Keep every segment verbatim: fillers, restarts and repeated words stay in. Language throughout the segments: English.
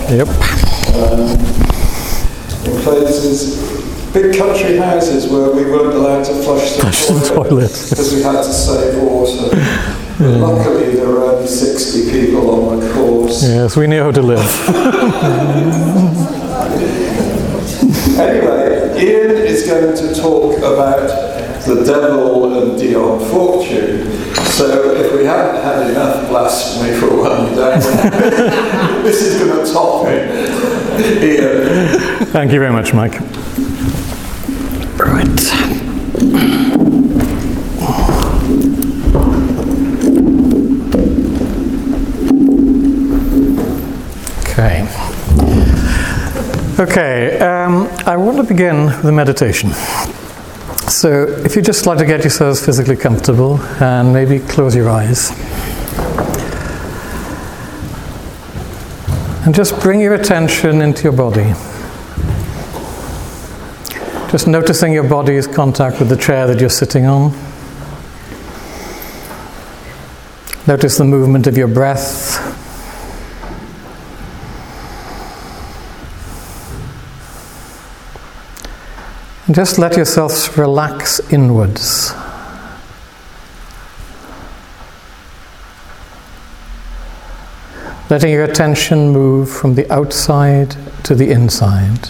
Yep. Um, in places, big country houses where we weren't allowed to flush the Flush the toilet toilet. because we had to save water. Yeah. Luckily, there were only sixty people on the course. Yes, we knew how to live. Anyway, Ian is going to talk about the devil and Dion Fortune. So if we haven't had enough blasphemy for one day, this is going to top it. Ian. Thank you very much, Mike. Right. Okay. Okay, um, I want to begin with a meditation. So, if you'd just like to get yourselves physically comfortable and maybe close your eyes. And just bring your attention into your body. Just noticing your body's contact with the chair that you're sitting on. Notice the movement of your breath. And just let yourself relax inwards. Letting your attention move from the outside to the inside.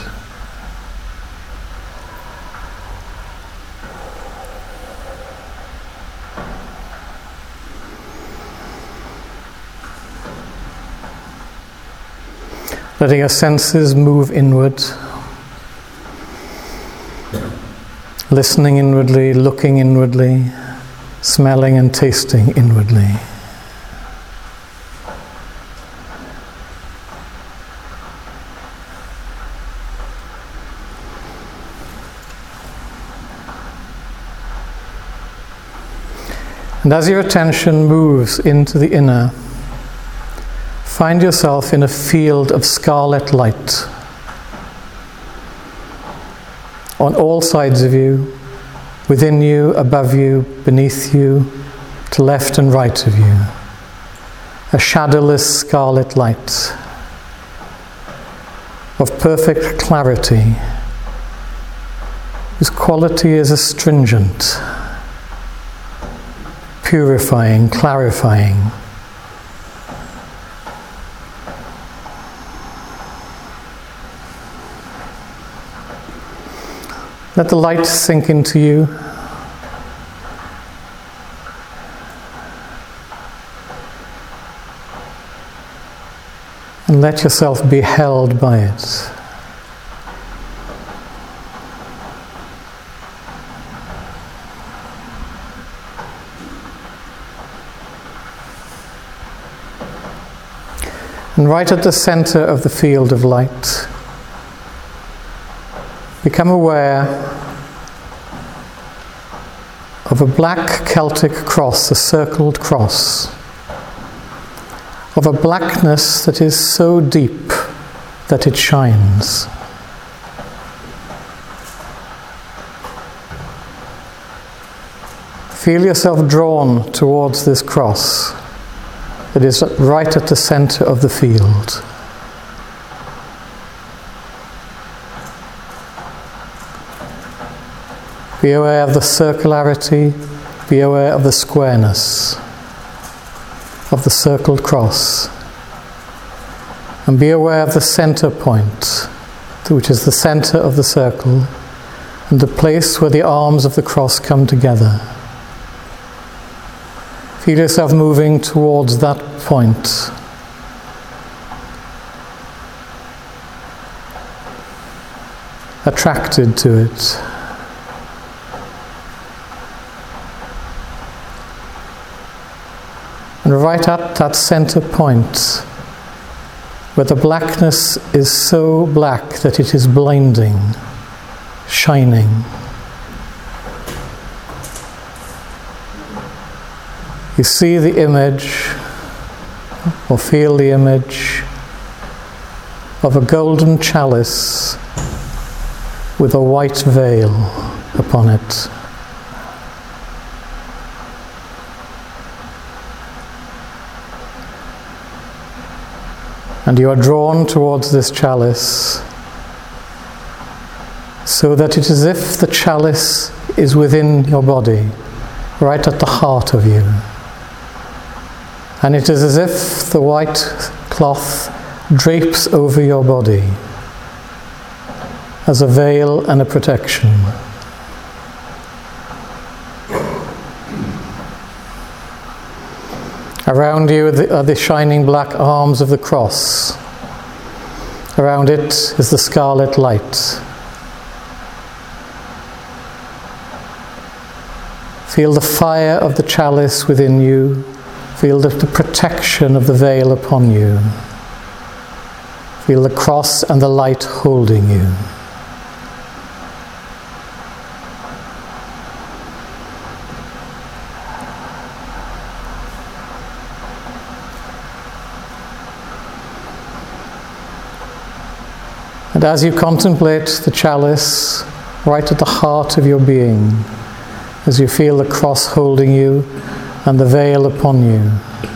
Letting your senses move inward. Listening inwardly, looking inwardly, smelling and tasting inwardly. And as your attention moves into the inner, find yourself in a field of scarlet light. On all sides of you, within you, above you, beneath you, to left and right of you. A shadowless scarlet light of perfect clarity, whose quality is astringent, purifying, clarifying. Let the light sink into you. And let yourself be held by it. And right at the center of the field of light, become aware of a black Celtic cross, a circled cross, of a blackness that is so deep that it shines. Feel yourself drawn towards this cross that is right at the center of the field. Be aware of the circularity, be aware of the squareness of the circled cross, and be aware of the center point, which is the center of the circle, and the place where the arms of the cross come together. Feel yourself moving towards that point. Attracted to it. And right at that center point, where the blackness is so black that it is blinding, shining, you see the image, or feel the image, of a golden chalice with a white veil upon it. And you are drawn towards this chalice, so that it is as if the chalice is within your body, right at the heart of you. And it is as if the white cloth drapes over your body as a veil and a protection. Around you are the, are the shining black arms of the cross. Around it is the scarlet light. Feel the fire of the chalice within you. Feel the, the protection of the veil upon you. Feel the cross and the light holding you. And as you contemplate the chalice right at the heart of your being, as you feel the cross holding you and the veil upon you,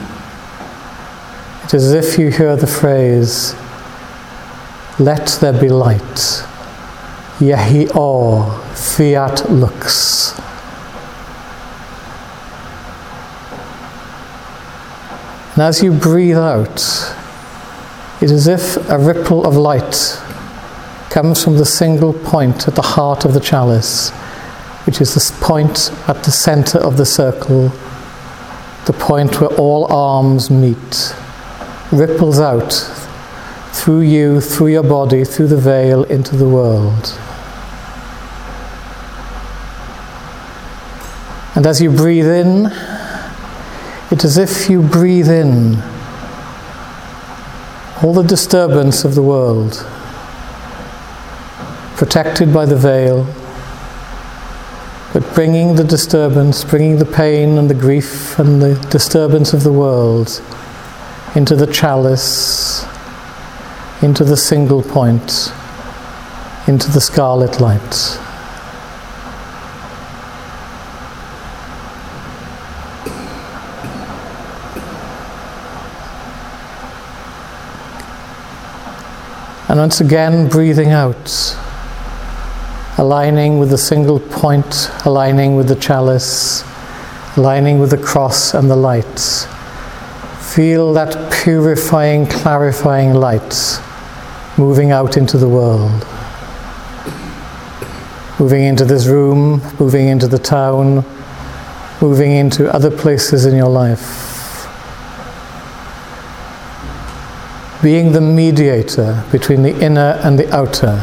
it is as if you hear the phrase, "Let there be light. Yehi or fiat lux." And as you breathe out, it is as if a ripple of light comes from the single point at the heart of the chalice, which is this point at the center of the circle, the point where all arms meet, ripples out through you, through your body, through the veil, into the world. And as you breathe in, it is as if you breathe in all the disturbance of the world, protected by the veil, but bringing the disturbance, bringing the pain and the grief and the disturbance of the world into the chalice, into the single point, into the scarlet light. And once again, breathing out, aligning with the single point, aligning with the chalice, aligning with the cross and the light. Feel that purifying, clarifying light moving out into the world. Moving into this room, moving into the town, moving into other places in your life. Being the mediator between the inner and the outer.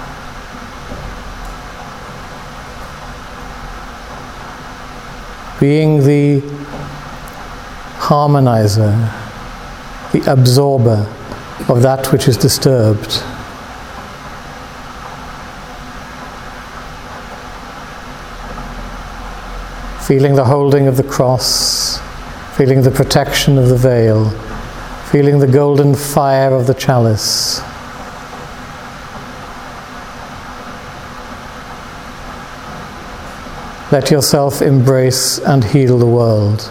Being the harmonizer, the absorber of that which is disturbed. Feeling the holding of the cross, feeling the protection of the veil, feeling the golden fire of the chalice. Let yourself embrace and heal the world.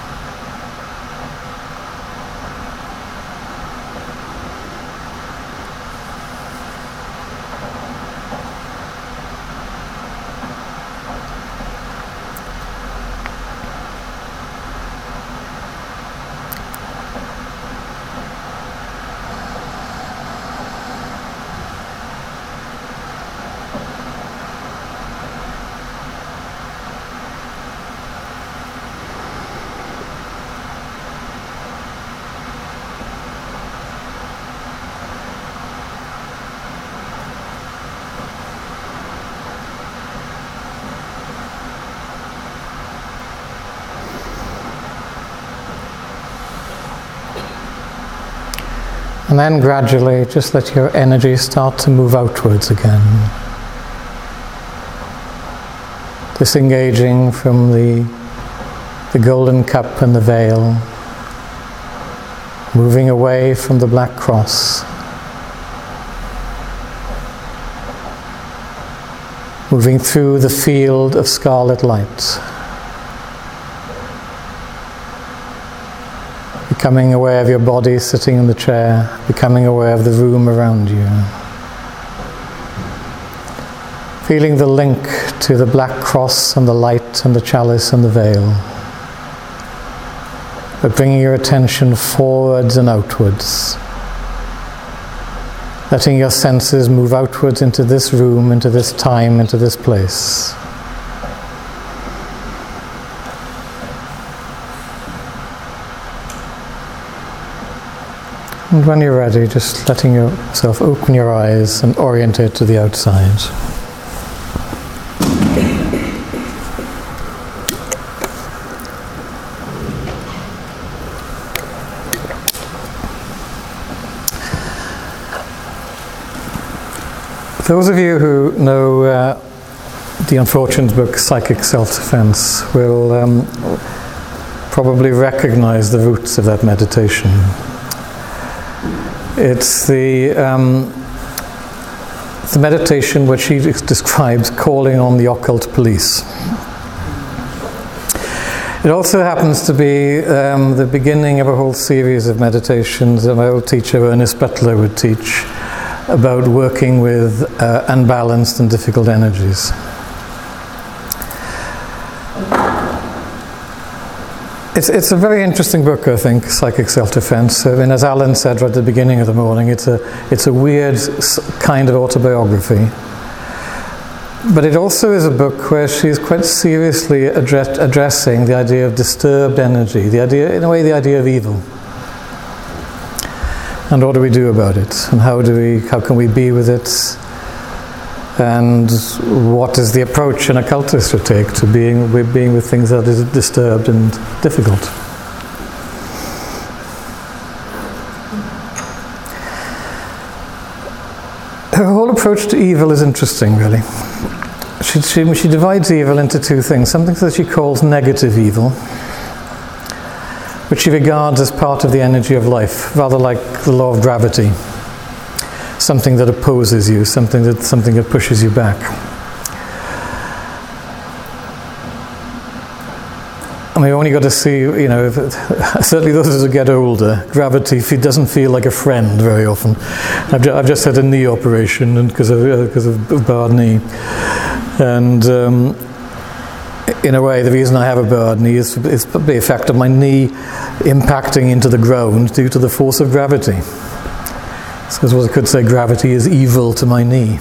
And then gradually just let your energy start to move outwards again. Disengaging from the, the golden cup and the veil. Moving away from the black cross. Moving through the field of scarlet light. becoming aware of your body sitting in the chair, becoming aware of the room around you. Feeling the link to the black cross and the light and the chalice and the veil. But bringing your attention forwards and outwards. Letting your senses move outwards into this room, into this time, into this place. And when you're ready, just letting yourself open your eyes and orientate to the outside. Those of you who know uh, the unfortunate book Psychic Self-Defense will um, probably recognize the roots of that meditation. It's the, um, the meditation which he describes calling on the occult police. It also happens to be um, the beginning of a whole series of meditations that my old teacher Ernest Butler would teach about working with uh, unbalanced and difficult energies. It's, it's a very interesting book, I think, Psychic Self-Defense. I mean, as Alan said right at the beginning of the morning, it's a, it's a weird kind of autobiography. But it also is a book where she's quite seriously address, addressing the idea of disturbed energy, the idea, in a way, the idea of evil. And what do we do about it? And how do we, how can we be with it? And what is the approach an occultist should take to being with, being with things that is disturbed and difficult? Her whole approach to evil is interesting, really. She, she, she divides evil into two things. Something that she calls negative evil, which she regards as part of the energy of life, rather like the law of gravity. Something that opposes you, something that something that pushes you back. I mean, we only got to see, you know, certainly those who get older, gravity doesn't feel like a friend very often. I've just, I've just had a knee operation and because of because of a bad knee, and um, in a way, the reason I have a bad knee is, is the effect of my knee impacting into the ground due to the force of gravity. So I could say gravity is evil to my knee.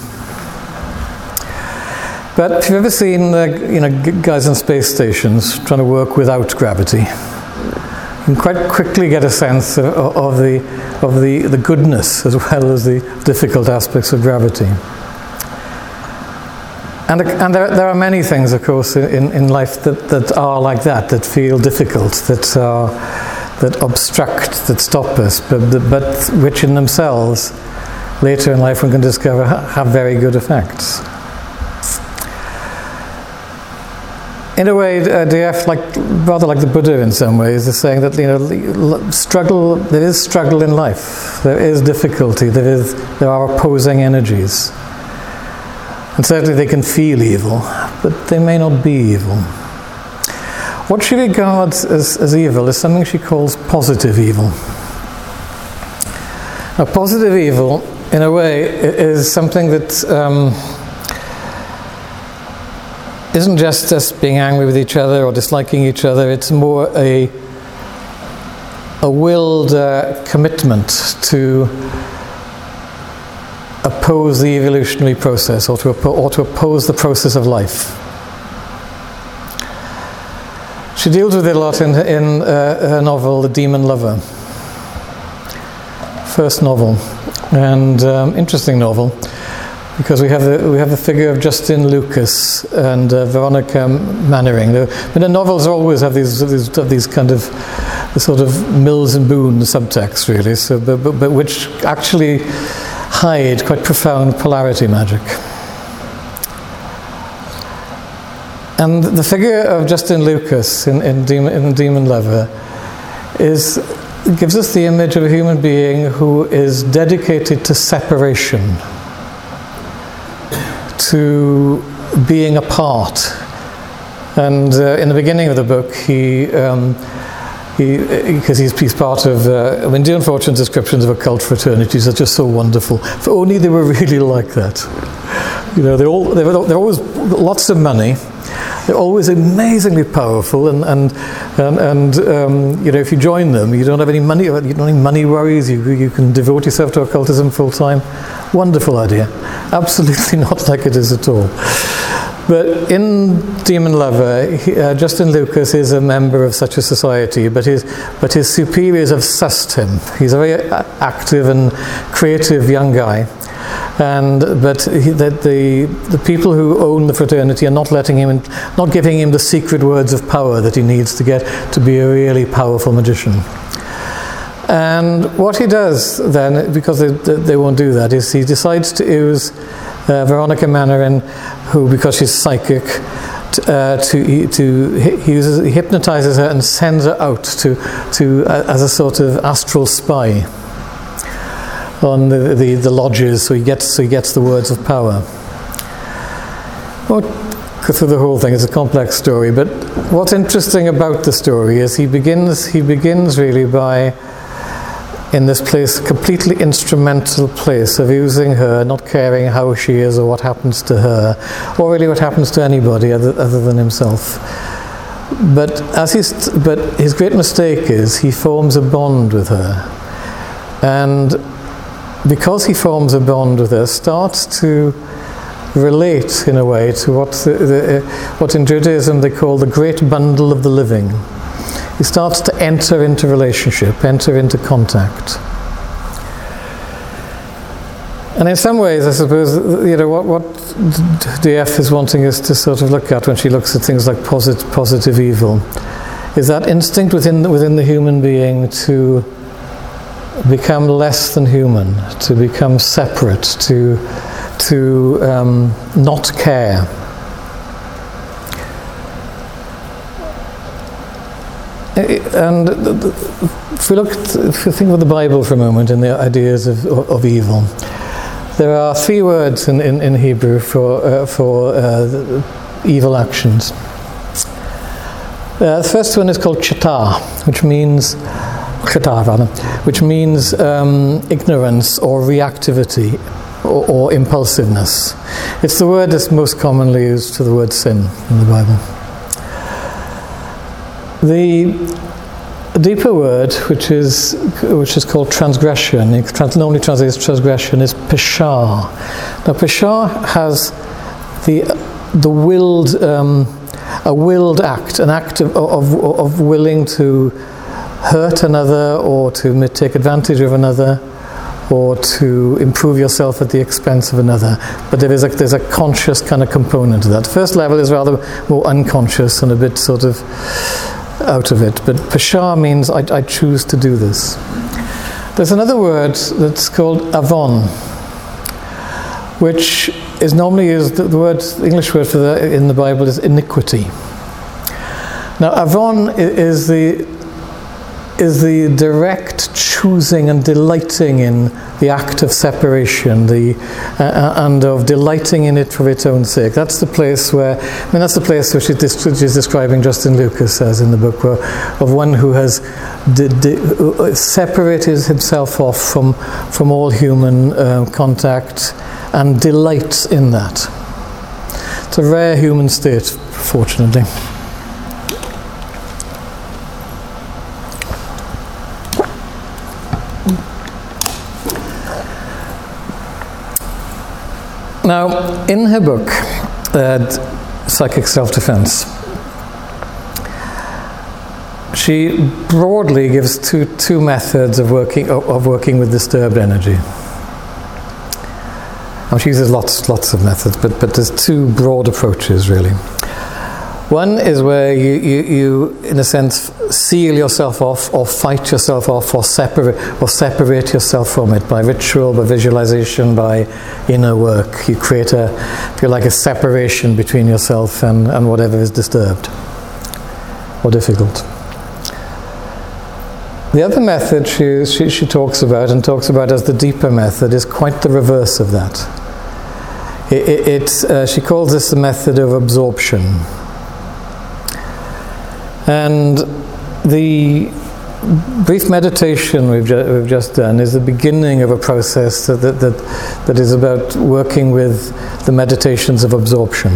But if you've ever seen, uh, you know, guys on space stations trying to work without gravity, you can quite quickly get a sense of, of the of the, the goodness as well as the difficult aspects of gravity. And, and there, there are many things, of course, in, in life that, that are like that, that feel difficult, that are, that obstruct, that stop us, but, but which in themselves, later in life, we can discover have very good effects. In a way, uh, D F, like rather like the Buddha in some ways, is saying that, you know, struggle. There is struggle in life. There is difficulty. There is there are opposing energies. And certainly they can feel evil, but they may not be evil. What she regards as, as evil is something she calls positive evil. Now, positive evil, in a way, is something that um, isn't just us being angry with each other or disliking each other. It's more a, a willed uh, commitment to oppose the evolutionary process, or to, oppo- or to oppose the process of life. She deals with it a lot in, in uh, her novel, The Demon Lover. First novel, and um, interesting novel, because we have the we have the figure of Justin Lucas and uh, Veronica Mannering. But the novels always have these these, these kind of the sort of Mills and Boon subtext, really. So, but, but, but which actually hide quite profound polarity magic. And the figure of Justin Lucas in, in, Demon, in Demon Lover is gives us the image of a human being who is dedicated to separation, to being apart. And uh, in the beginning of the book, he um, he, because he's, he's part of, uh, I mean, Dion Fortune's descriptions of occult fraternities are just so wonderful. If only they were really like that. You know, they're, all, they're, they're always lots of money. They're always amazingly powerful, and and and, and um, you know, if you join them, you don't have any money. You don't have any money worries. You you can devote yourself to occultism full time. Wonderful idea. Absolutely not like it is at all. But in Demon Lover, he, uh, Justin Lucas is a member of such a society, but his but his superiors have sussed him. He's a very active and creative young guy, and but he, that the the people who own the fraternity are not letting him, in, not giving him the secret words of power that he needs to get to be a really powerful magician. And what he does then, because they they won't do that, is he decides to use Uh, Veronica Mannering, who, because she's psychic, t- uh, to to he uses he hypnotizes her and sends her out to to uh, as a sort of astral spy on the, the the lodges, so he gets so he gets the words of power. Well, go through the whole thing. It's a complex story, but what's interesting about the story is he begins he begins really by, in this place, completely instrumental place of using her, not caring how she is or what happens to her, or really what happens to anybody other, other than himself. But as he's, but his great mistake is he forms a bond with her, and because he forms a bond with her, starts to relate in a way to what the, the, what in Judaism they call the great bundle of the living. He starts to enter into relationship, enter into contact. And in some ways, I suppose, you know, what, what D F is wanting us to sort of look at when she looks at things like posit, positive evil, is that instinct within, within the human being to become less than human, to become separate, to, to um, not care. And if we look, at, if we think of the Bible for a moment and the ideas of, of evil, there are three words in, in, in Hebrew for uh, for uh, evil actions. Uh, the first one is called chata, which means chata rather, which means um, ignorance or reactivity or, or impulsiveness. It's the word that's most commonly used for the word sin in the Bible. The deeper word, which is which is called transgression, it normally translates transgression, is peshah. Now, peshah has the the willed um, a willed act, an act of, of of willing to hurt another or to take advantage of another, or to improve yourself at the expense of another. But there is a, there's a conscious kind of component to that. The first level is rather more unconscious and a bit sort of out of it, but peshah means I, I choose to do this. There's another word that's called avon, which is normally used, the word, the English word for that in the Bible is iniquity. Now, avon is the is the direct choosing and delighting in the act of separation, the uh, and of delighting in it for its own sake. That's the place where, I mean, that's the place which is describing Justin Lucas as in the book, where, of one who has di- di- separated himself off from from all human uh, contact and delights in that. It's a rare human state, fortunately. Now, in her book, uh, Psychic Self-Defense, she broadly gives two two methods of working of, of working with disturbed energy. Now, she uses lots lots of methods, but but there's two broad approaches really. One is where you, you, you, in a sense, seal yourself off or fight yourself off or separate or separate yourself from it by ritual, by visualization, by inner work. You create a, feel like a separation between yourself and, and whatever is disturbed or difficult. The other method she, she, she talks about, and talks about as the deeper method, is quite the reverse of that. It, it, it's, uh, she calls this the method of absorption. And the brief meditation we've, ju- we've just done is the beginning of a process that, that, that, that is about working with the meditations of absorption.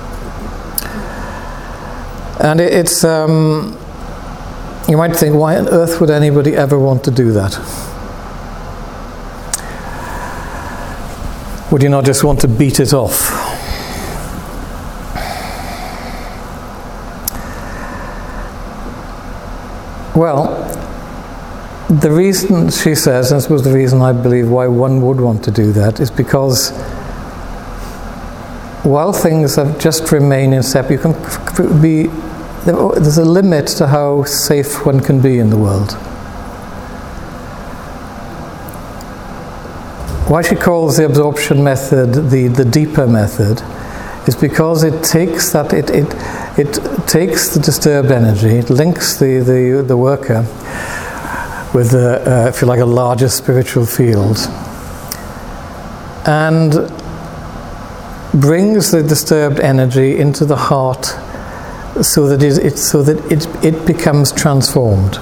And it, it's, um, you might think, why on earth would anybody ever want to do that? Would you not just want to beat it off? Well, the reason, she says, and this was the reason I believe why one would want to do that, is because while things have just remain in step, you can be, there's a limit to how safe one can be in the world. Why she calls the absorption method the, the deeper method is because it takes that, it, it, it takes the disturbed energy, it links the, the, the worker with, a, uh, if you like, a larger spiritual field, and brings the disturbed energy into the heart so that it, it, so that it, it becomes transformed.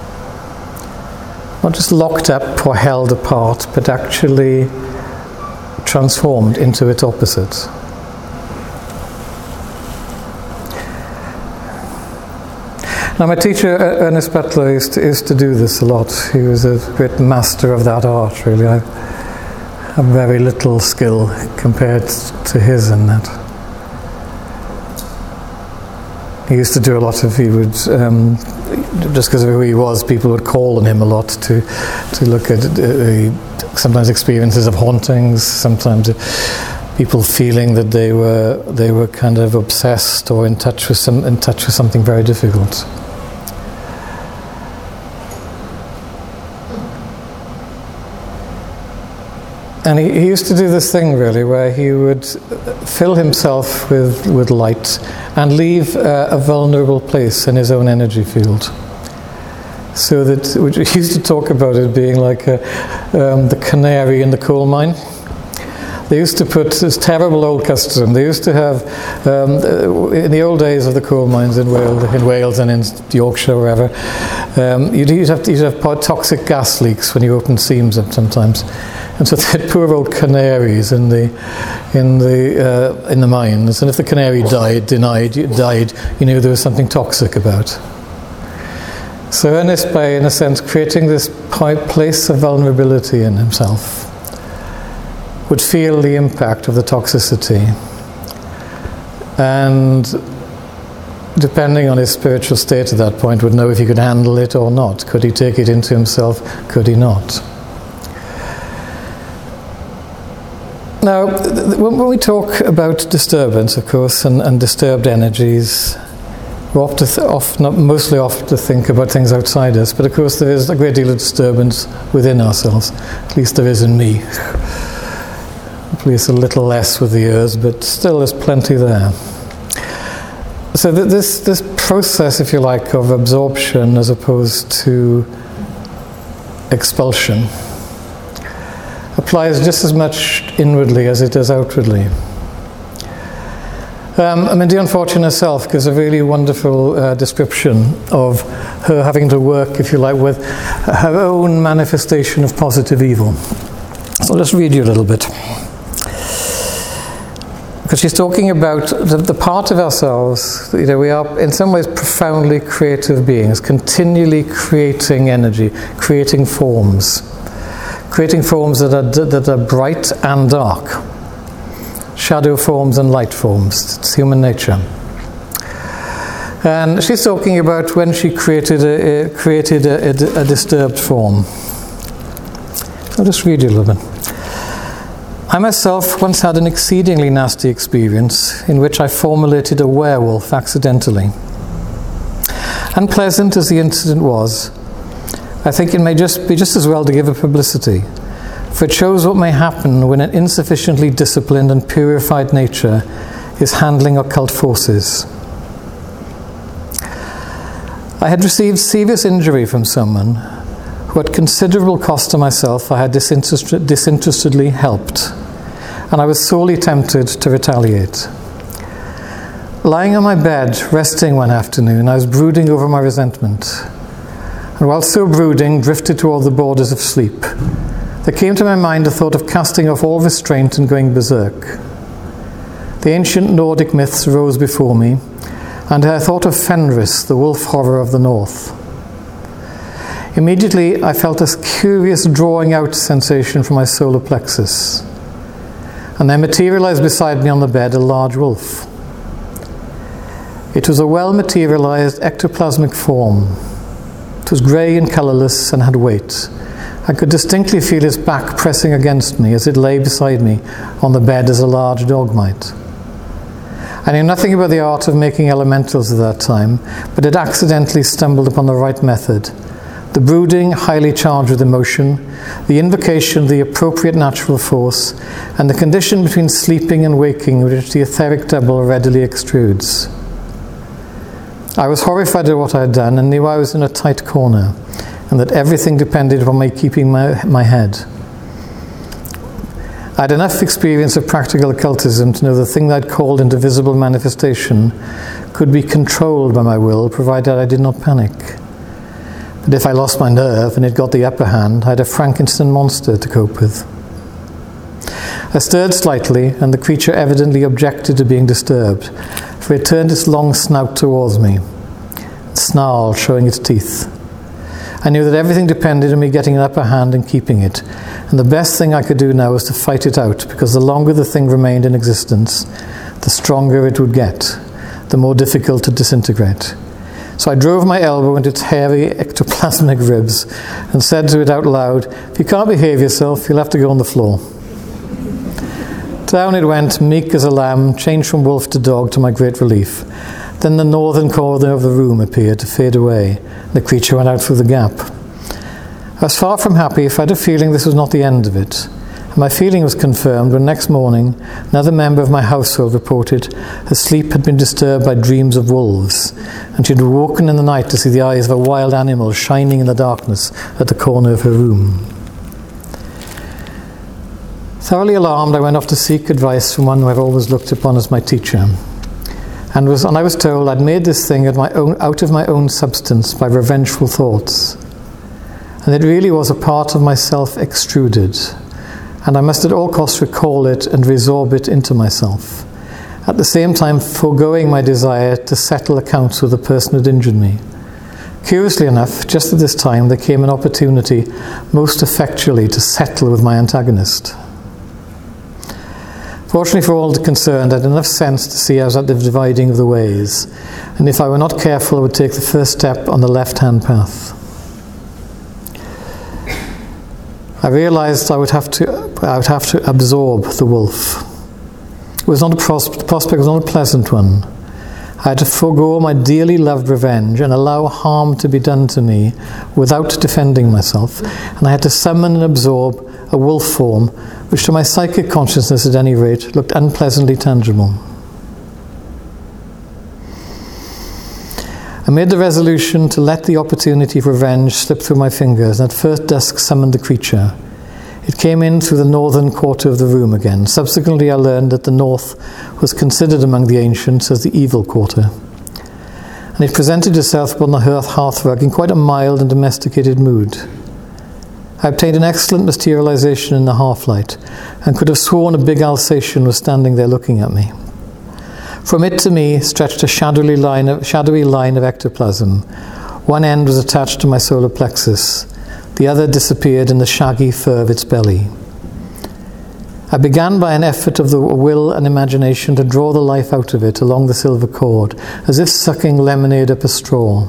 Not just locked up or held apart, but actually transformed into its opposite. Now, my teacher, Ernest Butler, used to, used to do this a lot. He was a great master of that art, really. I have very little skill compared to his in that. He used to do a lot of, he would, um, just because of who he was, people would call on him a lot to, to look at uh, sometimes experiences of hauntings, sometimes people feeling that they were they were kind of obsessed or in touch with some in touch with something very difficult. And he, he used to do this thing, really, where he would fill himself with, with light and leave uh, a vulnerable place in his own energy field. So that, which he used to talk about it being like a, um, the canary in the coal mine. They used to put this terrible old custom. They used to have, um, in the old days of the coal mines in Wales, in Wales and in Yorkshire, or wherever, um, you'd, you'd have, you'd have toxic gas leaks when you opened seams up sometimes. And so they had poor old canaries in the in the uh, in the mines, and if the canary died, denied, died, you knew there was something toxic about. So Ernest, by in a sense creating this place of vulnerability in himself, would feel the impact of the toxicity, and depending on his spiritual state at that point, would know if he could handle it or not. Could he take it into himself? Could he not? Now, when we talk about disturbance, of course, and, and disturbed energies, we often, often, mostly often think about things outside us, but of course there is a great deal of disturbance within ourselves. At least there is in me. Hopefully it's a little less with the years, but still there's plenty there. So th- this this process, if you like, of absorption as opposed to expulsion applies just as much inwardly as it does outwardly. Um, I mean, Dion Fortune herself gives a really wonderful uh, description of her having to work, if you like, with her own manifestation of positive evil. So I'll just read you a little bit. Because she's talking about the, the part of ourselves, you know, we are in some ways profoundly creative beings, continually creating energy, creating forms. Creating forms that are that are bright and dark, shadow forms and light forms. It's human nature. And she's talking about when she created a, a created a, a, a disturbed form. I'll just read you a little bit. I myself once had an exceedingly nasty experience in which I formulated a werewolf accidentally. Unpleasant as the incident was, I think it may just be just as well to give it publicity, for it shows what may happen when an insufficiently disciplined and purified nature is handling occult forces. I had received serious injury from someone who at considerable cost to myself I had disinterested, disinterestedly helped, and I was sorely tempted to retaliate. Lying on my bed, resting one afternoon, I was brooding over my resentment. and while so brooding, drifted toward the borders of sleep. There came to my mind the thought of casting off all restraint and going berserk. The ancient Nordic myths rose before me, and I thought of Fenris, the wolf horror of the north. Immediately, I felt a curious drawing out sensation from my solar plexus, and there materialized beside me on the bed a large wolf. It was a well-materialized ectoplasmic form. It was grey and colourless and had weight. I could distinctly feel its back pressing against me as it lay beside me on the bed as a large dog might. I knew nothing about the art of making elementals at that time, but had accidentally stumbled upon the right method. The brooding, highly charged with emotion, the invocation of the appropriate natural force, and the condition between sleeping and waking which the etheric double readily extrudes. I was horrified at what I had done and knew I was in a tight corner, and that everything depended upon my keeping my, my head. I had enough experience of practical occultism to know the thing that I'd called into visible manifestation could be controlled by my will, provided I did not panic. But if I lost my nerve and it got the upper hand, I had a Frankenstein monster to cope with. I stirred slightly, and the creature evidently objected to being disturbed, for it turned its long snout towards me, and snarled, showing its teeth. I knew that everything depended on me getting an upper hand and keeping it, and the best thing I could do now was to fight it out, because the longer the thing remained in existence, the stronger it would get, the more difficult to disintegrate. So I drove my elbow into its hairy ectoplasmic ribs and said to it out loud, "If you can't behave yourself, you'll have to go on the floor." Down it went, meek as a lamb, changed from wolf to dog to my great relief. Then the northern corner of the room appeared to fade away. The creature went out through the gap. I was far from happy, if I had a feeling this was not the end of it. And my feeling was confirmed when next morning another member of my household reported her sleep had been disturbed by dreams of wolves, and she had woken in the night to see the eyes of a wild animal shining in the darkness at the corner of her room. Thoroughly alarmed, I went off to seek advice from one who I've always looked upon as my teacher. And, was, and I was told I'd made this thing of my own, out of my own substance by revengeful thoughts. And it really was a part of myself extruded. And I must at all costs recall it and resorb it into myself. At the same time, foregoing my desire to settle accounts with the person who'd injured me. Curiously enough, just at this time, there came an opportunity most effectually to settle with my antagonist. Fortunately for all concerned, I had enough sense to see I was at the dividing of the ways, and if I were not careful, I would take the first step on the left-hand path. I realized I would have to, I would have to absorb the wolf. It was not a pros- the prospect was not a pleasant one. I had to forego my dearly loved revenge and allow harm to be done to me without defending myself, and I had to summon and absorb a wolf form, which to my psychic consciousness at any rate looked unpleasantly tangible. I made the resolution to let the opportunity for revenge slip through my fingers, and at first dusk summoned the creature. It came in through the northern quarter of the room again. Subsequently I learned that the north was considered among the ancients as the evil quarter. And it presented itself upon the hearth hearthrug in quite a mild and domesticated mood. I obtained an excellent materialization in the half-light, and could have sworn a big Alsatian was standing there looking at me. From it to me stretched a shadowy line of, shadowy line of ectoplasm. One end was attached to my solar plexus. The other disappeared in the shaggy fur of its belly. I began by an effort of the will and imagination to draw the life out of it along the silver cord, as if sucking lemonade up a straw.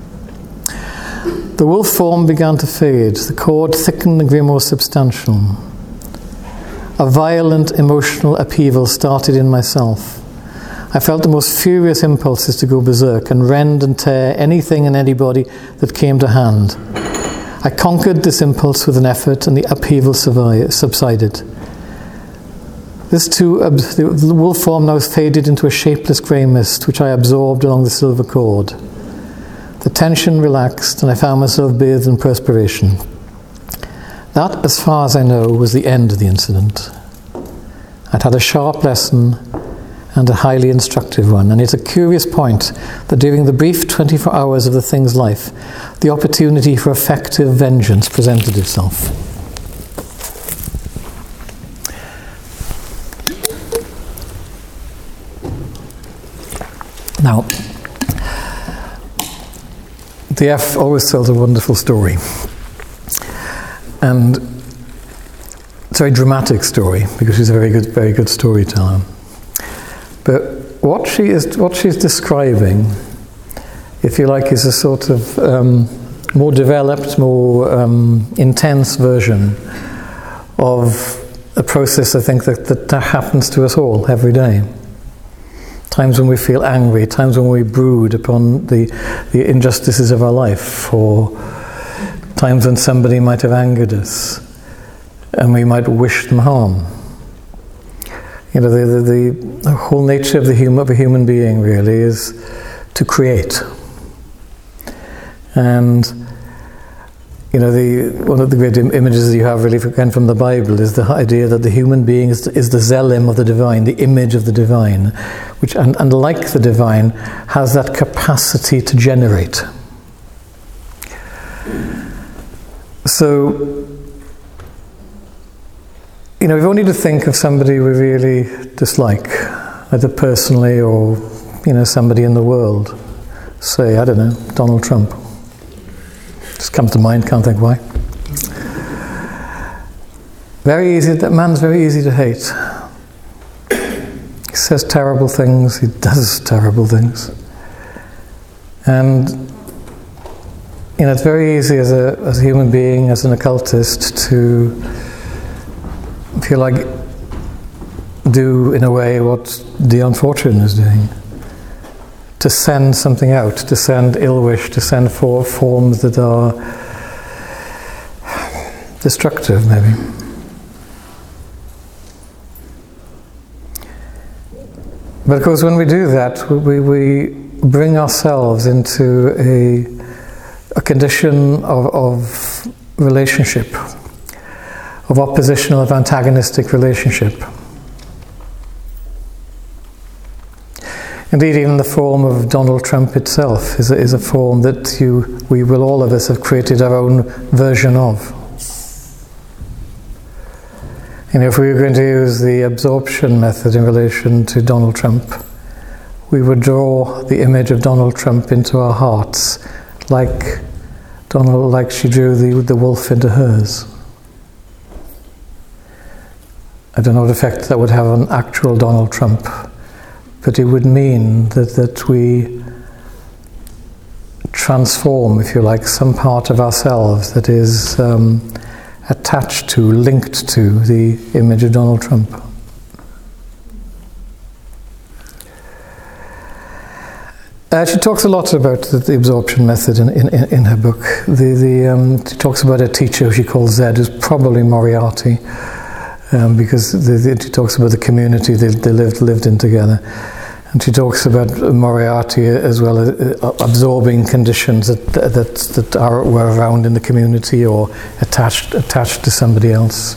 The wolf form began to fade. The cord thickened and grew more substantial. A violent emotional upheaval started in myself. I felt the most furious impulses to go berserk and rend and tear anything and anybody that came to hand. I conquered this impulse with an effort, and the upheaval subsided. This too, the wolf form now faded into a shapeless grey mist, which I absorbed along the silver cord. The tension relaxed, and I found myself bathed in perspiration. That, as far as I know, was the end of the incident. I'd had a sharp lesson, and a highly instructive one. And it's a curious point that during the brief twenty-four hours of the thing's life, the opportunity for effective vengeance presented itself. Now, the F always tells a wonderful story. And it's a very dramatic story, because she's a very good, very good storyteller. But what she is, what she's describing, if you like, is a sort of um, more developed, more um, intense version of a process, I think, that, that, that happens to us all every day. Times when we feel angry, times when we brood upon the, the injustices of our life, or times when somebody might have angered us and we might wish them harm. You know, the, the, the whole nature of the human, of a human being really is to create. And you know, the one of the great im- images that you have really again from the Bible is the idea that the human being is, is the zelim of the divine, the image of the divine, which and, and like the divine has that capacity to generate. So, you know, we've only to think of somebody we really dislike, either personally or, you know, somebody in the world. Say, I don't know, Donald Trump. Just comes to mind, can't think why. Very easy, that man's very easy to hate. He says terrible things, he does terrible things. And, you know, it's very easy as a, as a human being, as an occultist, to, if you like, do in a way what Dion Fortune is doing. To send something out, to send ill wish, to send for forms that are destructive, maybe. But of course, when we do that, we, we bring ourselves into a, a condition of, of relationship, of oppositional, of antagonistic relationship. Indeed, even the form of Donald Trump itself is a, is a form that you, we will, all of us, have created our own version of. And if we were going to use the absorption method in relation to Donald Trump, we would draw the image of Donald Trump into our hearts, like Donald, like she drew the, the wolf into hers. I don't know what effect that would have on actual Donald Trump. But it would mean that, that we transform, if you like, some part of ourselves that is um, attached to, linked to the image of Donald Trump. Uh, she talks a lot about the, the absorption method in, in, in her book. The, the, um, she talks about a teacher who she calls Zed, who's probably Moriarty. Um, because the, the, she talks about the community they, they lived lived in together, and she talks about Moriarty as well as uh, absorbing conditions that that that are were around in the community or attached attached to somebody else.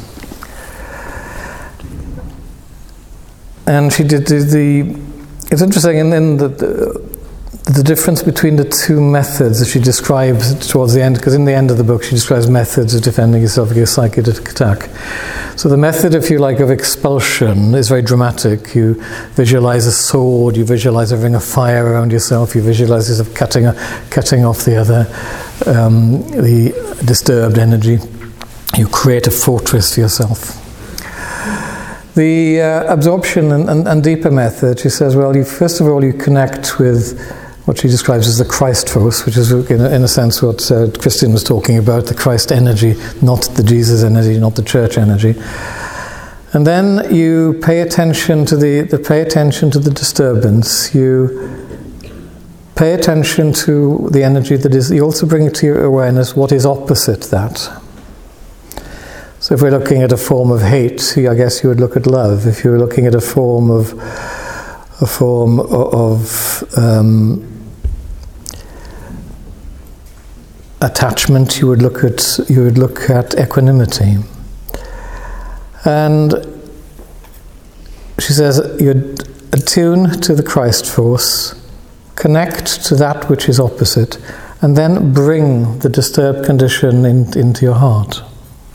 And she did the. the it's interesting, and then the, the the difference between the two methods that she describes towards the end, because in the end of the book she describes methods of defending yourself against psychic attack. So the method, if you like, of expulsion is very dramatic. You visualize a sword, you visualize a ring of fire around yourself, you visualize yourself cutting, a, cutting off the other, um, the disturbed energy. You create a fortress for yourself. The uh, absorption and, and, and deeper method, she says, well, you first of all you connect with what she describes as the Christ force, which is in a, in a sense what uh, Christian was talking about, the Christ energy, not the Jesus energy, not the church energy. And then you pay attention to the, the pay attention to the disturbance. You pay attention to the energy that is. You also bring to your awareness what is opposite that. So if we're looking at a form of hate, I guess you would look at love. If you were looking at a form of a form of um, attachment, you would look at you would look at equanimity. And she says you'd attune to the Christ force, connect to that which is opposite, and then bring the disturbed condition in, into your heart.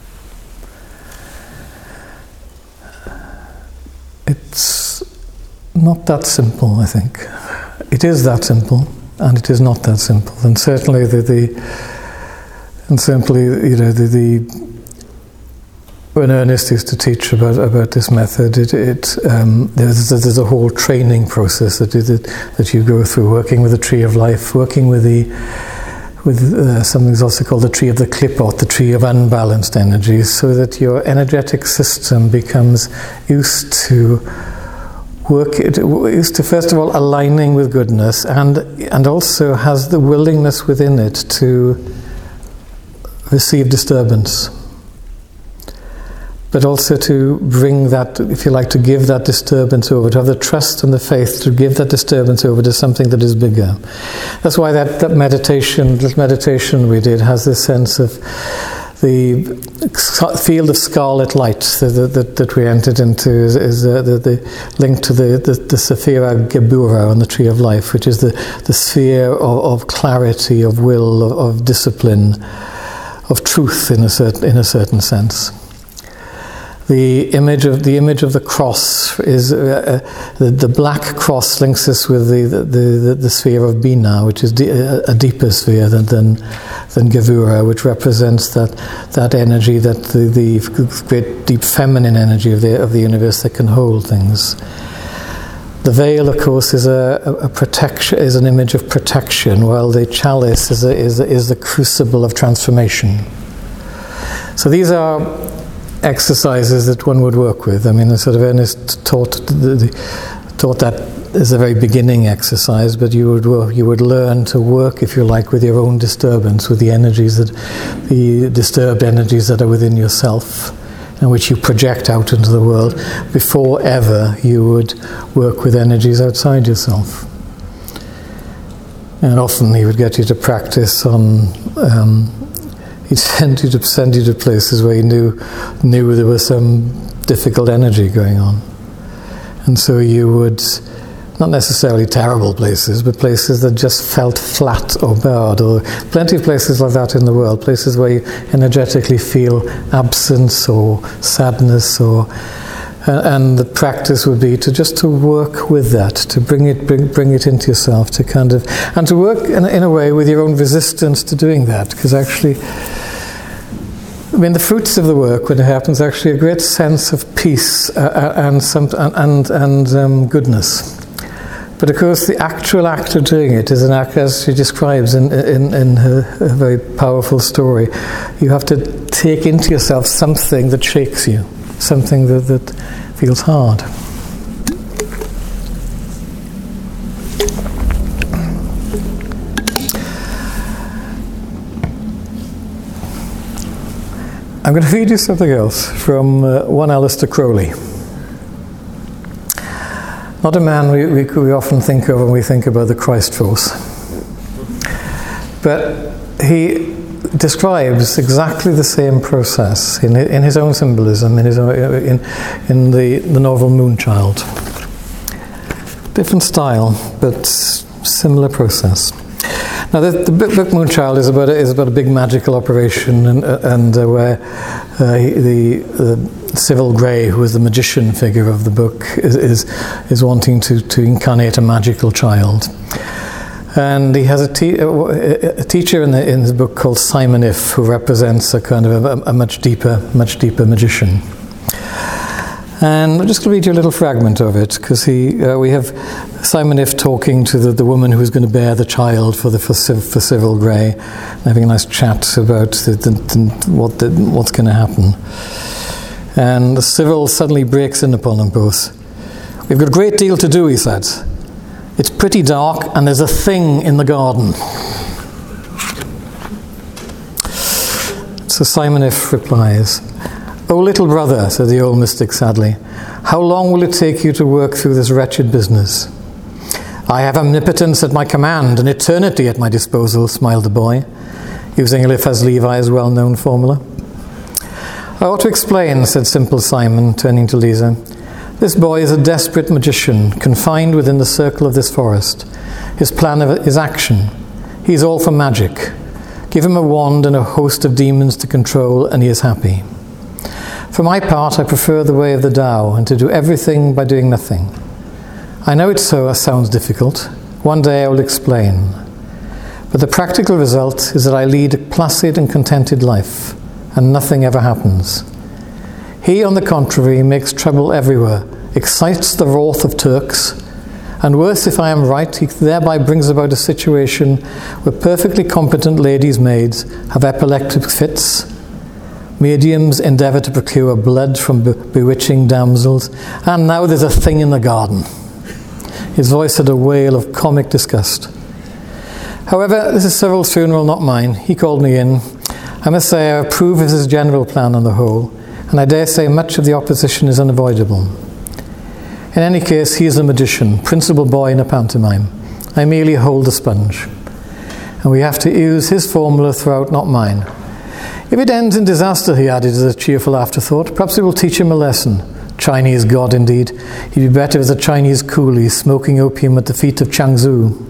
It's not that simple, I think. It is that simple, and it is not that simple. And certainly the, the and simply, you know, the, the when Ernest used to teach about about this method, it, it um, there's there's a whole training process that that that you go through, working with the tree of life, working with the with uh, something that's also called the tree of the Klippot, the tree of unbalanced energies, so that your energetic system becomes used to work, used to first of all aligning with goodness, and and also has the willingness within it to receive disturbance, but also to bring that, if you like, to give that disturbance over, to have the trust and the faith to give that disturbance over to something that is bigger. That's why that, that meditation, this meditation we did, has this sense of the field of scarlet light that, that, that we entered into is, is uh, the, the link to the, the, the Sephira Gebura on the tree of life, which is the, the sphere of, of clarity, of will, of, of discipline, of truth in a certain in a certain sense. The image of the image of the cross is uh, uh, the, the black cross links us with the the, the, the sphere of Bina, which is de- a deeper sphere than than, than Gevura, which represents that that energy, that the, the great deep feminine energy of the of the universe that can hold things. The veil, of course, is a, a protection, is an image of protection, while the chalice is a, is a, is the crucible of transformation. So these are exercises that one would work with. I mean, the sort of Ernest taught the, the, taught that as a very beginning exercise, but you would work, you would learn to work, if you like, with your own disturbance, with the energies that the disturbed energies that are within yourself, and which you project out into the world, before ever you would work with energies outside yourself. And often he would get you to practice on, um, he'd send you to send you to places where he knew knew there was some difficult energy going on. And so you would, not necessarily terrible places, but places that just felt flat or bad, or plenty of places like that in the world, places where you energetically feel absence or sadness, or uh, and the practice would be to just to work with that, to bring it bring, bring it into yourself, to kind of, and to work in, in a way with your own resistance to doing that, because actually, I mean, the fruits of the work, when it happens, actually a great sense of peace uh, and some and and, and um, goodness. But of course, the actual act of doing it is an act, as she describes in, in, in her, her very powerful story. You have to take into yourself something that shakes you, something that, that feels hard. I'm going to read you something else from uh, one Aleister Crowley. Not a man we, we, we often think of when we think about the Christ force. But he describes exactly the same process in, in his own symbolism, in, his own, in, in the, the novel Moonchild. Different style, but similar process. Now, the, the book Moonchild is about a, is about a big magical operation, and, and uh, where uh, the, the Civil Grey, who is the magician figure of the book, is is, is wanting to, to incarnate a magical child. And he has a, te- a teacher in, the, in his book called Simon If, who represents a kind of a, a much deeper, much deeper magician. And I'm just going to read you a little fragment of it, because he, uh, we have Simon If talking to the, the woman who is going to bear the child for the for, for Civil Grey, having a nice chat about the, the, the, what the, what's going to happen. And the Civil suddenly breaks in upon them both. "We've got a great deal to do," he said. "It's pretty dark, and there's a thing in the garden." So Simon If replies, "Oh, little brother," said the old mystic sadly, "how long will it take you to work through this wretched business?" "I have omnipotence at my command and eternity at my disposal," smiled the boy, using Eliphaz Levi's well-known formula. "I ought to explain," said simple Simon, turning to Lisa, This boy is a desperate magician, confined within the circle of this forest. His plan is action. He is all for magic. Give him a wand and a host of demons to control, and he is happy. For my part, I prefer the way of the Tao, and to do everything by doing nothing. I know it so sounds difficult. One day I will explain. But the practical result is that I lead a placid and contented life, and nothing ever happens. He, on the contrary, makes trouble everywhere, excites the wrath of Turks, and worse, if I am right, he thereby brings about a situation where perfectly competent ladies' maids have epileptic fits, mediums endeavour to procure blood from be- bewitching damsels, and now there's a thing in the garden. His voice had a wail of comic disgust. However, this is Cyril's funeral, not mine. He called me in. I must say I approve of his general plan on the whole, and I dare say much of the opposition is unavoidable. In any case, he is a magician, principal boy in a pantomime. I merely hold the sponge. And we have to use his formula throughout, not mine. If it ends in disaster, he added as a cheerful afterthought, perhaps it will teach him a lesson. Chinese god, indeed. He'd be better as a Chinese coolie, smoking opium at the feet of Changzhou.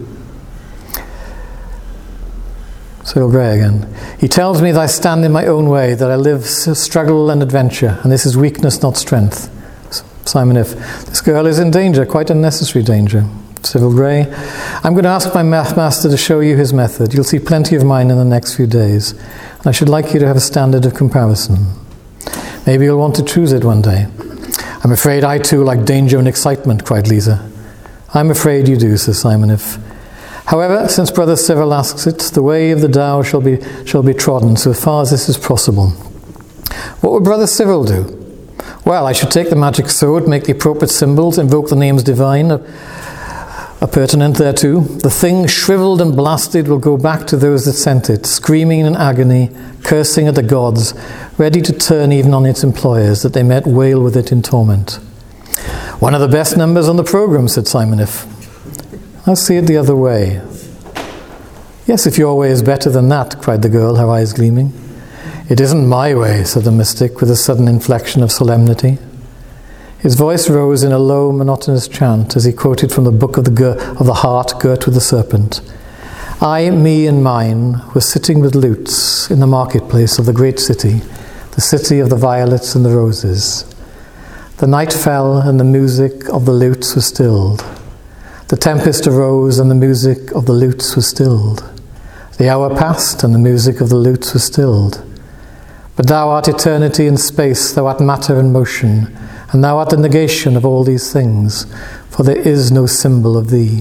Cyril Gray again. He tells me that I stand in my own way, that I live struggle and adventure, and this is weakness, not strength. Simon If. This girl is in danger, quite unnecessary danger. Cyril Gray. I'm going to ask my math master to show you his method. You'll see plenty of mine in the next few days. And I should like you to have a standard of comparison. Maybe you'll want to choose it one day. I'm afraid I too like danger and excitement, cried Lisa. I'm afraid you do, says Simon If. However, since Brother Cyril asks it, the way of the Tao shall be, shall be trodden, so far as this is possible. What would Brother Cyril do? Well, I should take the magic sword, make the appropriate symbols, invoke the names divine, are pertinent thereto. The thing, shriveled and blasted, will go back to those that sent it, screaming in agony, cursing at the gods, ready to turn even on its employers, that they might wail with it in torment. One of the best numbers on the programme, said Simon If. I see it the other way. Yes, if your way is better than that, cried the girl, her eyes gleaming. It isn't my way, said the mystic, with a sudden inflection of solemnity. His voice rose in a low, monotonous chant as he quoted from the book of the, gir- of the heart girt with the serpent. I, me, and mine were sitting with lutes in the marketplace of the great city, the city of the violets and the roses. The night fell, and the music of the lutes was stilled. The tempest arose, and the music of the lutes was stilled. The hour passed, and the music of the lutes was stilled. But thou art eternity and space, thou art matter and motion, and thou art the negation of all these things, for there is no symbol of thee.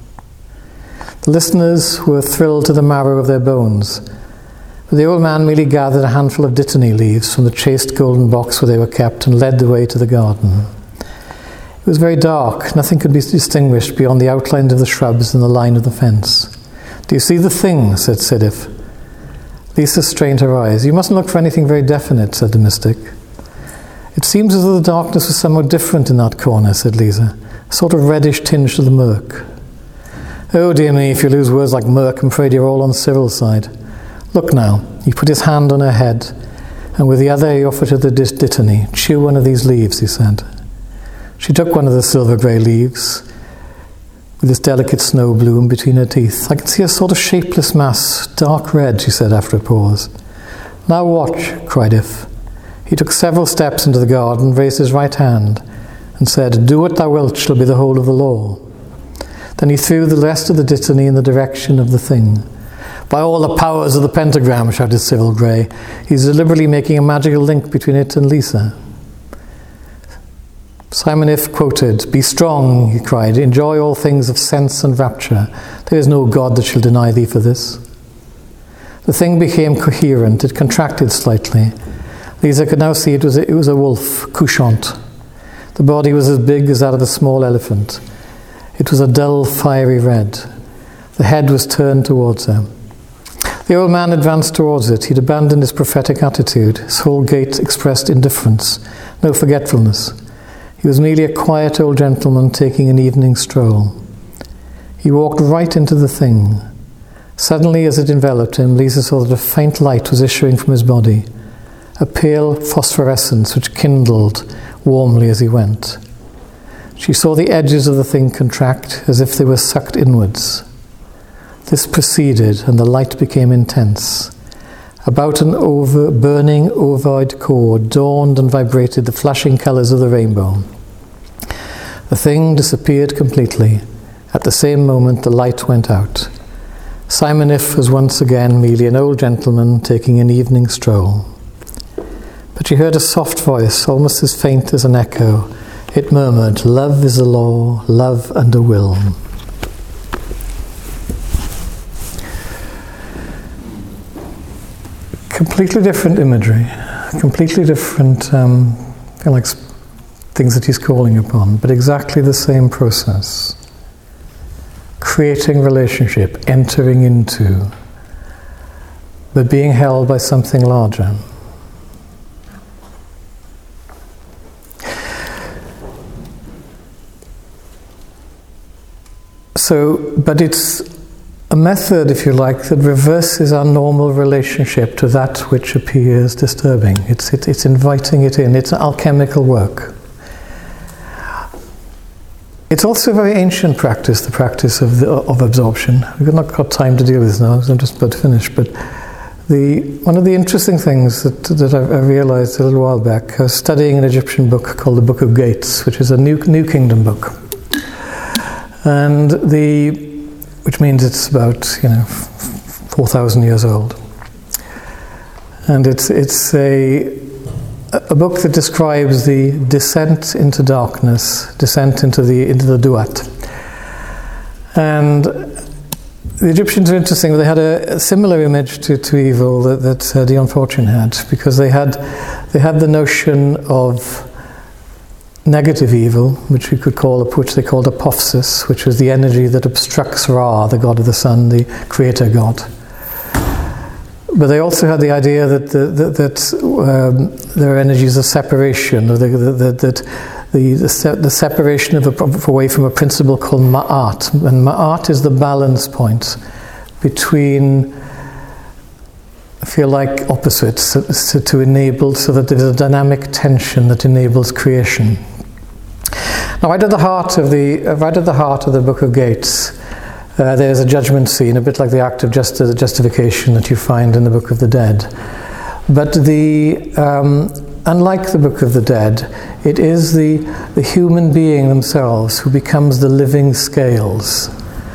The listeners were thrilled to the marrow of their bones, but the old man merely gathered a handful of dittany leaves from the chased golden box where they were kept and led the way to the garden. It was very dark, nothing could be distinguished beyond the outlines of the shrubs and the line of the fence. Do you see the thing? Said Sidif. Lisa strained her eyes. You mustn't look for anything very definite, said the mystic. It seems as though the darkness was somewhat different in that corner, said Lisa, a sort of reddish tinge to the murk. Oh dear me, if you lose words like murk, I'm afraid you're all on Cyril's side. Look now. He put his hand on her head, and with the other he offered her the dittany. Chew one of these leaves, he said. She took one of the silver grey leaves, with this delicate snow bloom between her teeth. I can see a sort of shapeless mass, dark red, she said after a pause. Now watch, cried If. He took several steps into the garden, raised his right hand, and said, Do what thou wilt shall be the whole of the law. Then he threw the rest of the dittany in the direction of the thing. By all the powers of the pentagram, shouted Cyril Gray. He's deliberately making a magical link between it and Lisa. Simon If quoted, Be strong, he cried, enjoy all things of sense and rapture. There is no God that shall deny thee for this. The thing became coherent, it contracted slightly. Lisa could now see it was a, it was a wolf, couchant. The body was as big as that of a small elephant. It was a dull, fiery red. The head was turned towards her. The old man advanced towards it. He'd abandoned his prophetic attitude. His whole gait expressed indifference, no forgetfulness. He was merely a quiet old gentleman taking an evening stroll. He walked right into the thing. Suddenly, as it enveloped him, Lisa saw that a faint light was issuing from his body, a pale phosphorescence which kindled warmly as he went. She saw the edges of the thing contract as if they were sucked inwards. This proceeded, and the light became intense. About an over burning ovoid core dawned and vibrated the flashing colours of the rainbow. The thing disappeared completely. At the same moment the light went out. Simonif was once again merely an old gentleman taking an evening stroll. But she heard a soft voice, almost as faint as an echo. It murmured, "Love is a law, love and a will." Completely different imagery, completely different um, I feel like things that he's calling upon, but exactly the same process. Creating relationship, entering into, but being held by something larger. So, but it's a method, if you like, that reverses our normal relationship to that which appears disturbing. It's, it, it's inviting it in. It's an alchemical work. It's also a very ancient practice, the practice of, the, of absorption. We've not got time to deal with this now, so I'm just about to finish. But the, one of the interesting things that, that I, I realized a little while back, I was studying an Egyptian book called the Book of Gates, which is a New, New Kingdom book. And the, which means it's about, you know, four thousand years old. And it's, it's a, a book that describes the descent into darkness, descent into the, into the Duat. And the Egyptians are interesting. They had a, a similar image to, to evil that, that uh, Dion Fortune had, because they had, they had the notion of negative evil, which we could call, which they called Apophis, which was the energy that obstructs Ra, the god of the sun, the creator god. But they also had the idea that the, that, that um, there are energies of separation, or the, the, the, that the, the, se- the separation of a, away from a principle called Ma'at. And Ma'at is the balance point between, I feel like, opposites, to, to enable, so that there's a dynamic tension that enables creation. Now, right at the heart of the right at the heart of the Book of Gates, uh, there's a judgment scene, a bit like the act of just, uh, justification that you find in the Book of the Dead. But the um, unlike the Book of the Dead, it is the the human being themselves who becomes the living scales,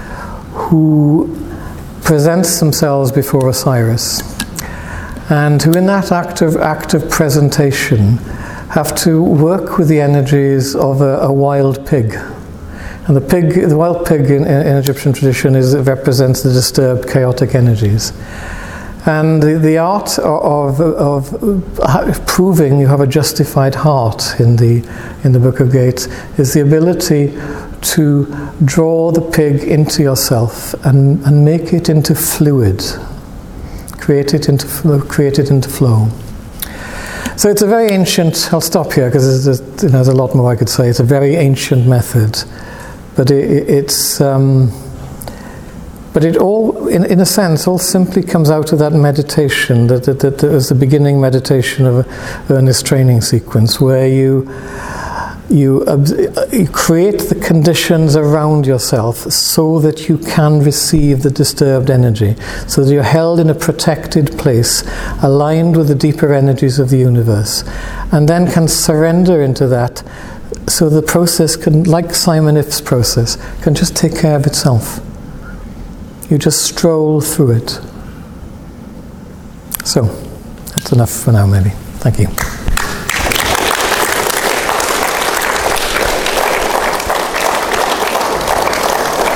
who presents themselves before Osiris, and who, in that act of act of presentation, have to work with the energies of a, a wild pig. And the pig, the wild pig in, in, in Egyptian tradition is, it represents the disturbed, chaotic energies. And the, the art of, of, of proving you have a justified heart in the, in the Book of Gates is the ability to draw the pig into yourself and, and make it into fluid. Create it into flow, create it into flow. So it's a very ancient, I'll stop here because there's, you know, there's a lot more I could say. It's a very ancient method, but it, it's, um, but it all, in, in a sense, all simply comes out of that meditation, that, that, that is the beginning meditation of an earnest training sequence, where you, you, you create the conditions around yourself so that you can receive the disturbed energy, so that you're held in a protected place, aligned with the deeper energies of the universe, and then can surrender into that, so the process can, like Simonif's process, can just take care of itself. You just stroll through it. So, that's enough for now, maybe. Thank you.